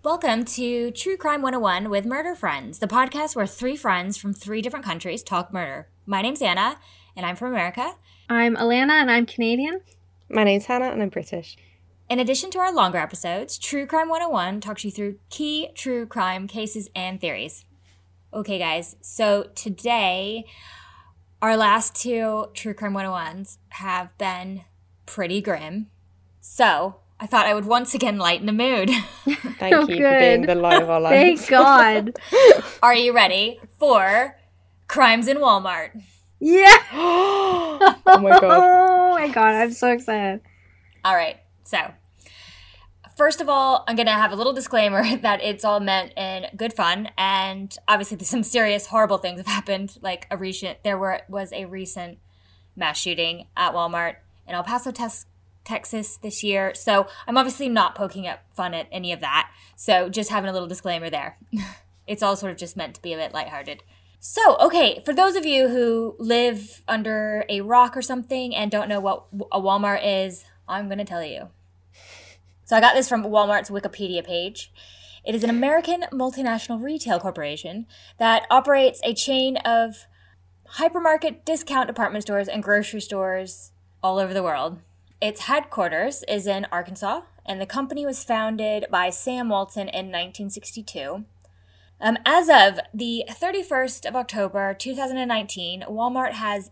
Welcome to True Crime 101 with Murder Friends, the podcast where three friends from three different countries talk murder. My name's Anna, and I'm from America. I'm Alana, and I'm Canadian. My name's Hannah, and I'm British. In addition to our longer episodes, True Crime 101 talks you through key true crime cases and theories. Okay, guys, so today, our last two True Crime 101s have been pretty grim. So, I thought I would once again lighten the mood. Thank you for being the light of our lives. Thank God. Are you ready for Crimes in Walmart? Yeah. Oh my God. Oh my God, I'm so excited. All right, so first of all, I'm going to have a little disclaimer that it's all meant in good fun, and obviously some serious, horrible things have happened, like was a recent mass shooting at Walmart in El Paso, Texas this year, so I'm obviously not poking at fun at any of that, so just having a little disclaimer there. It's all sort of just meant to be a bit lighthearted. So, okay, for those of you who live under a rock or something and don't know what a Walmart is, I'm going to tell you. So I got this from Walmart's Wikipedia page. It is an American multinational retail corporation that operates a chain of hypermarket, discount department stores, and grocery stores all over the world. Its headquarters is in Arkansas, and the company was founded by Sam Walton in 1962. As of the 31st of October, 2019, Walmart has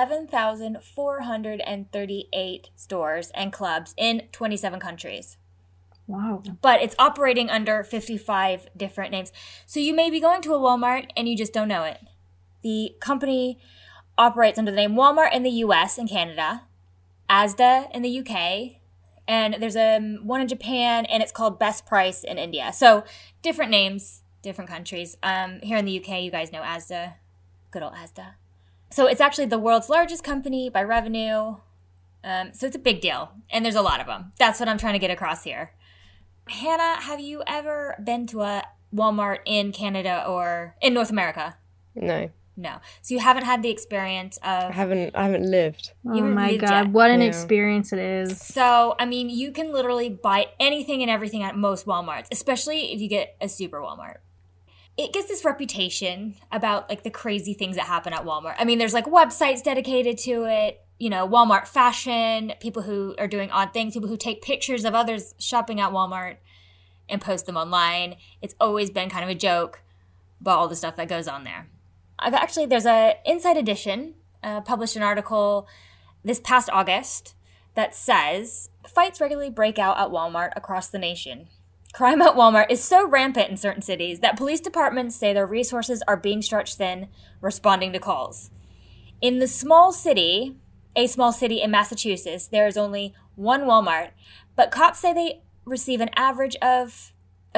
11,438 stores and clubs in 27 countries. Wow. But it's operating under 55 different names. So you may be going to a Walmart and you just don't know it. The company operates under the name Walmart in the US and Canada, Asda in the UK, and there's one in Japan, and it's called Best Price in India. So different names, different countries. Here in the UK, you guys know Asda, good old Asda. So it's actually the world's largest company by revenue. So it's a big deal, and there's a lot of them. That's what I'm trying to get across here. Hannah, have you ever been to a Walmart in Canada or in North America? No. No. So you haven't had the experience of... I haven't lived. Oh my God, what an experience it is. So, I mean, you can literally buy anything and everything at most Walmarts, especially if you get a super Walmart. It gets this reputation about, like, the crazy things that happen at Walmart. I mean, there's, like, websites dedicated to it, you know, Walmart fashion, people who are doing odd things, people who take pictures of others shopping at Walmart and post them online. It's always been kind of a joke about all the stuff that goes on there. There's a Inside Edition published an article this past August that says, fights regularly break out at Walmart across the nation. Crime at Walmart is so rampant in certain cities that police departments say their resources are being stretched thin responding to calls. In a small city in Massachusetts, there is only one Walmart, but cops say they have received an average of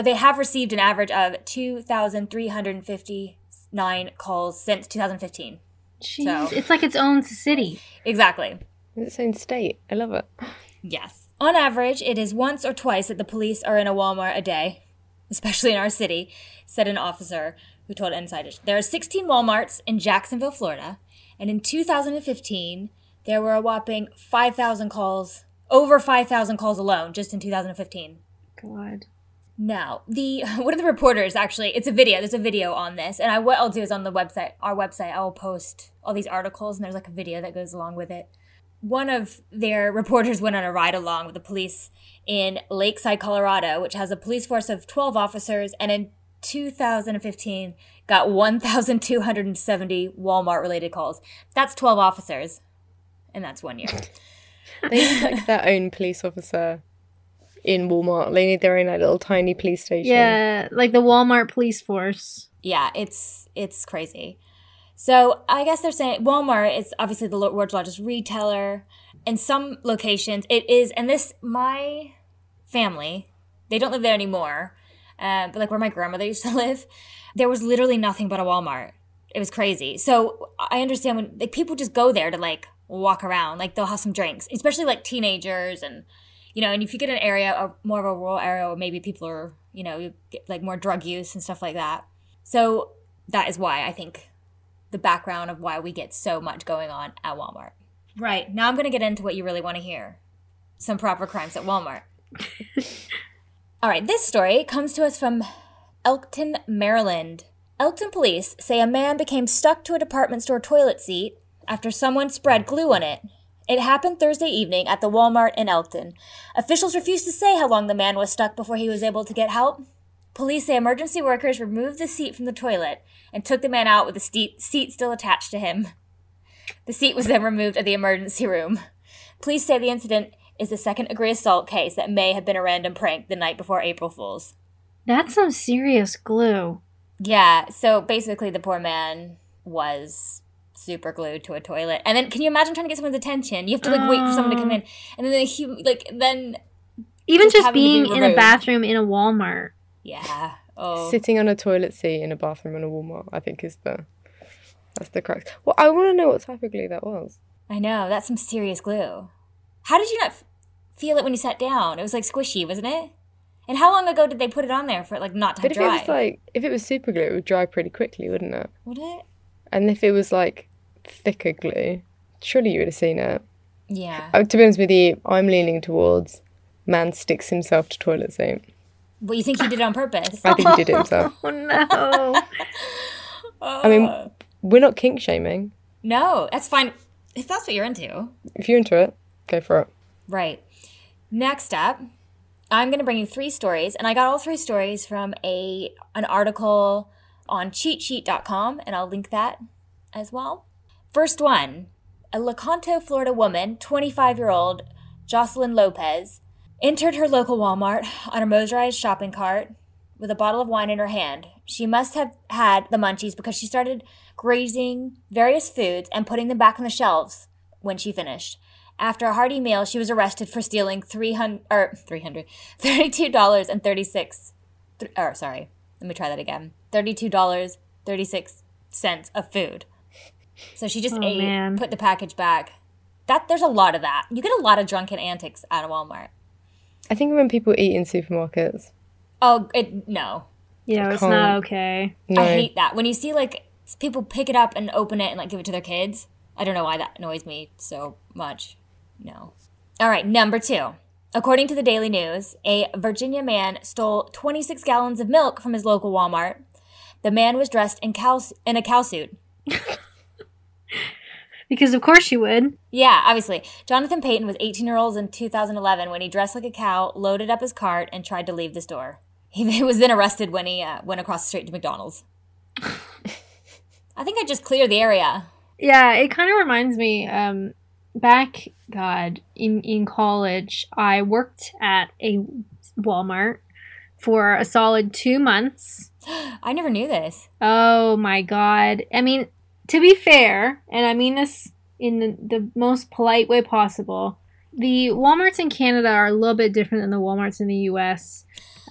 2,359 calls since 2015. Jeez, So, it's like its own city. exactly. It's its own state. I love it. Yes. On average, it is once or twice that the police are in a Walmart a day, especially in our city, said an officer who told Insider. There are 16 Walmarts in Jacksonville, Florida, and in 2015, there were a whopping 5,000 calls, over 5,000 calls alone, just in 2015. God. Now, one of the reporters, actually, there's a video on this, and what I'll do is on our website, I will post all these articles, and there's like a video that goes along with it. One of their reporters went on a ride along with the police in Lakeside, Colorado, which has a police force of 12 officers, and in 2015 got 1,270 Walmart-related calls. That's 12 officers, and that's 1 year. They need like their own police officer in Walmart. They need their own like little tiny police station. Yeah, like the Walmart police force. Yeah, it's crazy. So I guess they're saying Walmart is obviously the world's largest retailer. In some locations, it is, and my family, they don't live there anymore, but like where my grandmother used to live, there was literally nothing but a Walmart. It was crazy. So I understand when like people just go there to like walk around, like they'll have some drinks, especially like teenagers and, you know, and if you get an area, or more of a rural area, or maybe people are, you know, you get like more drug use and stuff like that. So that is why I think the background of why we get so much going on at Walmart. Right. Now I'm going to get into what you really want to hear. Some proper crimes at Walmart. All right, this story comes to us from Elkton, Maryland. Elkton police say a man became stuck to a department store toilet seat after someone spread glue on it. It happened Thursday evening at the Walmart in Elkton. Officials refused to say how long the man was stuck before he was able to get help. Police say emergency workers removed the seat from the toilet and took the man out with the seat still attached to him. The seat was then removed at the emergency room. Police say the incident is a second-degree assault case that may have been a random prank the night before April Fool's. That's some serious glue. Yeah, so basically the poor man was super glued to a toilet. And then can you imagine trying to get someone's attention? You have to wait for someone to come in. And then even just being in a bathroom in a Walmart. Yeah. Oh. Sitting on a toilet seat in a bathroom in a Walmart, I think that's the crux. Well, I want to know what type of glue that was. I know, that's some serious glue. How did you not feel it when you sat down? It was squishy, wasn't it? And how long ago did they put it on there for it not to dry? But if it was super glue, it would dry pretty quickly, wouldn't it? Would it? And if it was thicker glue, surely you would have seen it. Yeah. To be honest with you, I'm leaning towards man sticks himself to toilet seat. Well, you think he did it on purpose? I think he did it himself. Oh no. I mean, we're not kink shaming. No, that's fine. If that's what you're into. If you're into it, go for it. Right. Next up, I'm going to bring you 3 stories, and I got all 3 stories from an article on cheatsheet.com, and I'll link that as well. First one, a Lecanto, Florida woman, 25-year-old Jocelyn Lopez, entered her local Walmart on a motorized shopping cart with a bottle of wine in her hand. She must have had the munchies because she started grazing various foods and putting them back on the shelves when she finished. After a hearty meal, she was arrested for stealing $32.36 of food. So she just put the package back. There's a lot of that. You get a lot of drunken antics out of Walmart. I think when people eat in supermarkets. Oh, no. Yeah, it's not okay. No. I hate that. When you see people pick it up and open it and give it to their kids. I don't know why that annoys me so much. No. All right, number 2. According to the Daily News, a Virginia man stole 26 gallons of milk from his local Walmart. The man was dressed in a cow suit. Because of course you would. Yeah, obviously. Jonathan Payton was 18 years old in 2011 when he dressed like a cow, loaded up his cart, and tried to leave the store. He was then arrested when he went across the street to McDonald's. I think I just cleared the area. Yeah, it kind of reminds me, back, in college, I worked at a Walmart for a solid 2 months. I never knew this. Oh my God. I mean, to be fair, and I mean this in the most polite way possible, the Walmarts in Canada are a little bit different than the Walmarts in the US.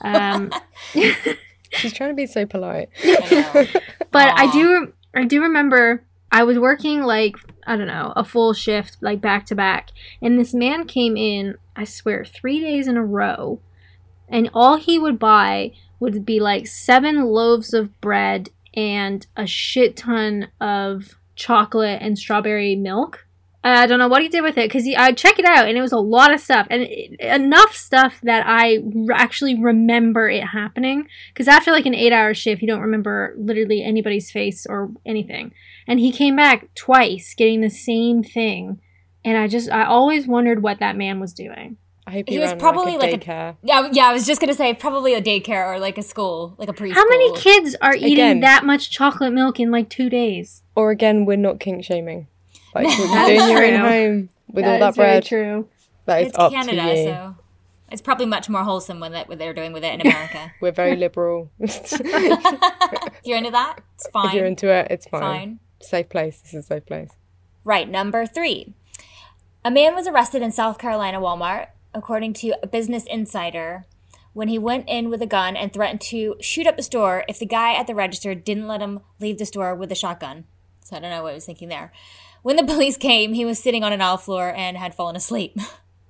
She's trying to be so polite. I know. But I do remember I was working a full shift, back to back. And this man came in, I swear, 3 days in a row. And all he would buy would be 7 loaves of bread and a shit ton of chocolate and strawberry milk. I don't know what he did with it because I'd check it out and it was a lot of stuff and enough stuff that I actually remember it happening. Because after an 8-hour shift, you don't remember literally anybody's face or anything. And he came back twice getting the same thing. And I always wondered what that man was doing. I hope he was probably a daycare. Yeah, I was just going to say probably a daycare or a school, a preschool. How many kids are eating that much chocolate milk in 2 days? Or again, we're not kink shaming. What you're doing your own home with all that bread. Very true. That is up Canada, to you. So it's probably much more wholesome what they're doing with it in America. We're very liberal. If you're into that, it's fine. If you're into it, it's fine. Fine. Safe place. This is a safe place. Right, number 3. A man was arrested in South Carolina Walmart, according to a Business Insider, when he went in with a gun and threatened to shoot up the store if the guy at the register didn't let him leave the store with a shotgun. So I don't know what he was thinking there. When the police came, he was sitting on an aisle floor and had fallen asleep.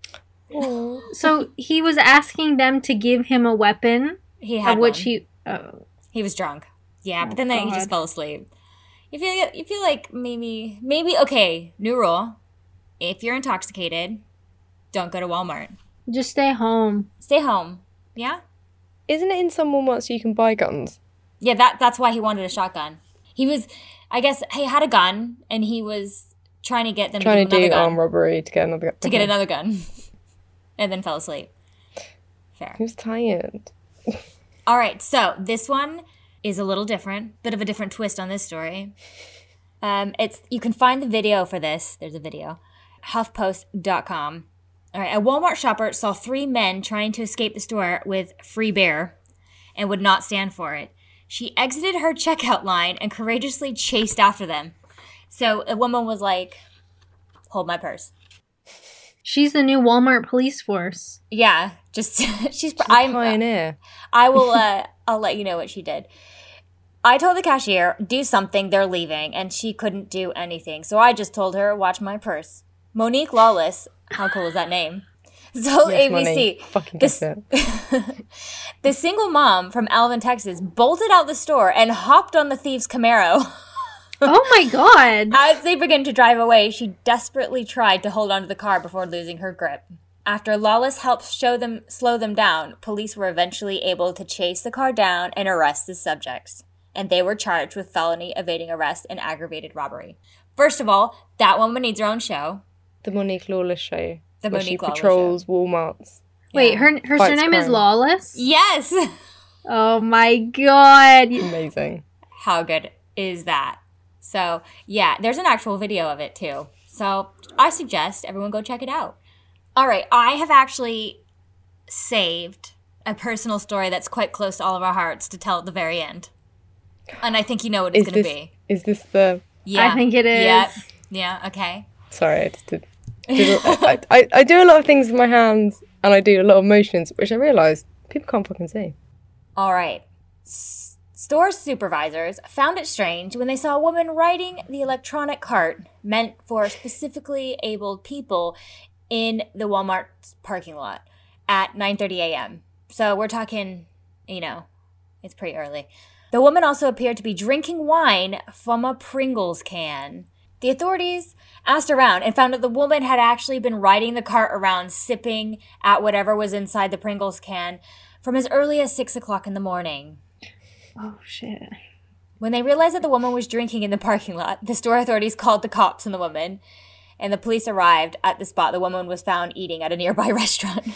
So he was asking them to give him a weapon? He had which one. He was drunk. Yeah, but then he just fell asleep. You feel like maybe okay, new rule. If you're intoxicated, don't go to Walmart. Just stay home. Stay home. Yeah? Isn't it in some Walmarts you can buy guns? Yeah, that's why he wanted a shotgun. I guess he had a gun, and he was trying to get them to do armed robbery to get another gun. To get another gun. And then fell asleep. Fair. He was tired. All right, so this one is a little different. Bit of a different twist on this story. You can find the video for this. There's a video. HuffPost.com. All right, a Walmart shopper saw 3 men trying to escape the store with free beer and would not stand for it. She exited her checkout line and courageously chased after them. So a woman was like, hold my purse. She's the new Walmart police force. Yeah, she's a pioneer. I'll let you know what she did. I told the cashier, do something, they're leaving, and she couldn't do anything. So I just told her, watch my purse. Monique Lawless, how cool is that name? Told Yes, ABC, Monique. Fucking get it. the single mom from Alvin, Texas, bolted out the store and hopped on the thief's Camaro. Oh my God. As they began to drive away, she desperately tried to hold onto the car before losing her grip. After Lawless helped slow them down, police were eventually able to chase the car down and arrest the subjects. And they were charged with felony evading arrest and aggravated robbery. First of all, that woman needs her own show. The Monique Lawless show. The where Monique she Lawless patrols Walmarts. Wait, Yeah. her Fights surname is crime. Lawless? Yes! Oh my God. Amazing. How good is that? So, yeah, there's an actual video of it, too. So, I suggest everyone go check it out. All right, I have actually saved a personal story that's quite close to all of our hearts to tell at the very end. And I think you know what it's going to be. Is this the... Yeah. I think it is. Yep. Yeah, okay. Sorry, I just did... I do a lot of things with my hands, and I do a lot of motions, which I realised people can't fucking see. All right. Store supervisors found it strange when they saw a woman riding the electronic cart meant for specifically abled people in the Walmart parking lot at 9:30 a.m. So we're talking, it's pretty early. The woman also appeared to be drinking wine from a Pringles can. The authorities asked around and found that the woman had actually been riding the cart around, sipping at whatever was inside the Pringles can from as early as 6 o'clock in the morning. Oh, shit. When they realized that the woman was drinking in the parking lot, the store authorities called the cops on the woman, and the police arrived at the spot. The woman was found eating at a nearby restaurant.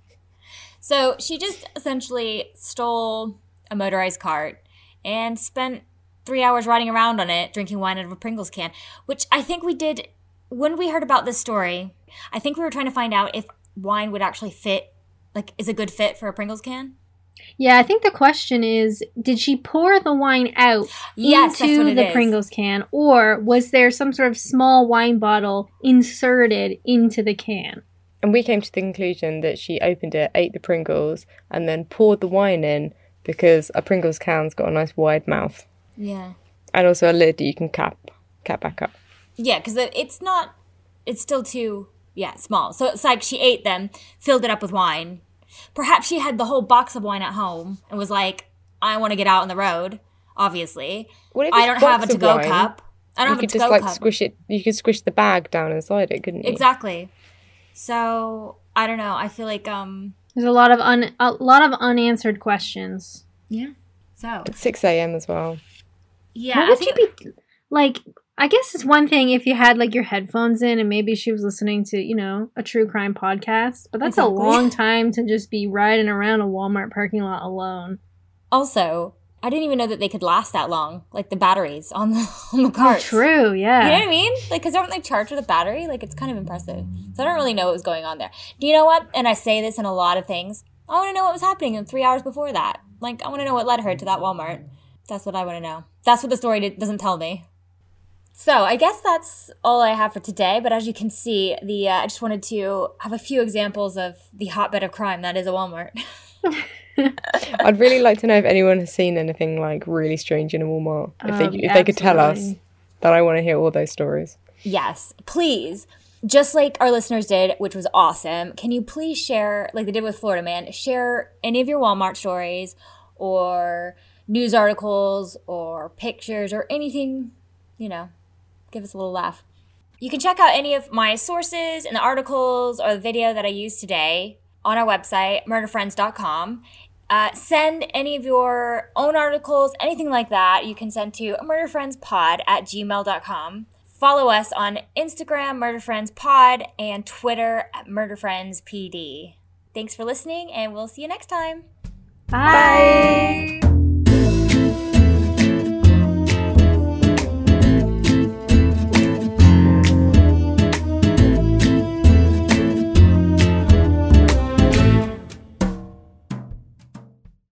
So she just essentially stole a motorized cart and spent 3 hours riding around on it, drinking wine out of a Pringles can, which I think we did when we heard about this story. I think we were trying to find out if wine would actually fit, is a good fit for a Pringles can. Yeah, I think the question is, did she pour the wine out Yes, that's what into it the is. Pringles can, or was there some sort of small wine bottle inserted into the can? And we came to the conclusion that she opened it, ate the Pringles, and then poured the wine in because a Pringles can's got a nice wide mouth. Yeah. And also a lid that you can cap back up. Yeah, because it's still too, small. So it's like she ate them, filled it up with wine. Perhaps she had the whole box of wine at home and was like, I want to get out on the road, obviously. What if I it's don't box have a of to-go wine? cup. I don't You have a could to-go just cup. squish it. You could squish the bag down inside it, couldn't you? Exactly. So, I don't know. I feel like, There's a lot of unanswered questions. yeah. So, It's 6 a.m. as well. yeah. What would you be like? I guess it's one thing if you had your headphones in and maybe she was listening to, a true crime podcast, but that's Exactly. a long time to just be riding around a Walmart parking lot alone. Also, I didn't even know that they could last that long, the batteries on the carts. True, yeah. You know what I mean? Because aren't they charged with a battery? It's kind of impressive. So I don't really know what was going on there. Do you know what? And I say this in a lot of things. I want to know what was happening in 3 hours before that. I want to know what led her to that Walmart. That's what I want to know. That's what the story doesn't tell me. So I guess that's all I have for today. But as you can see, I just wanted to have a few examples of the hotbed of crime that is a Walmart. I'd really like to know if anyone has seen anything really strange in a Walmart. If they could tell us, absolutely. then I want to hear all those stories. Yes, please. Just like our listeners did, which was awesome, can you please share, like they did with Florida Man, share any of your Walmart stories or news articles or pictures or anything, give us a little laugh. You can check out any of my sources and the articles or the video that I used today on our website, murderfriends.com. Send any of your own articles, anything like that, you can send to murderfriendspod@gmail.com. Follow us on Instagram, murderfriendspod, and Twitter @murderfriendspd. Thanks for listening, and we'll see you next time. Bye.